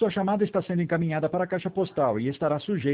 Sua chamada está sendo encaminhada para a caixa postal e estará sujeita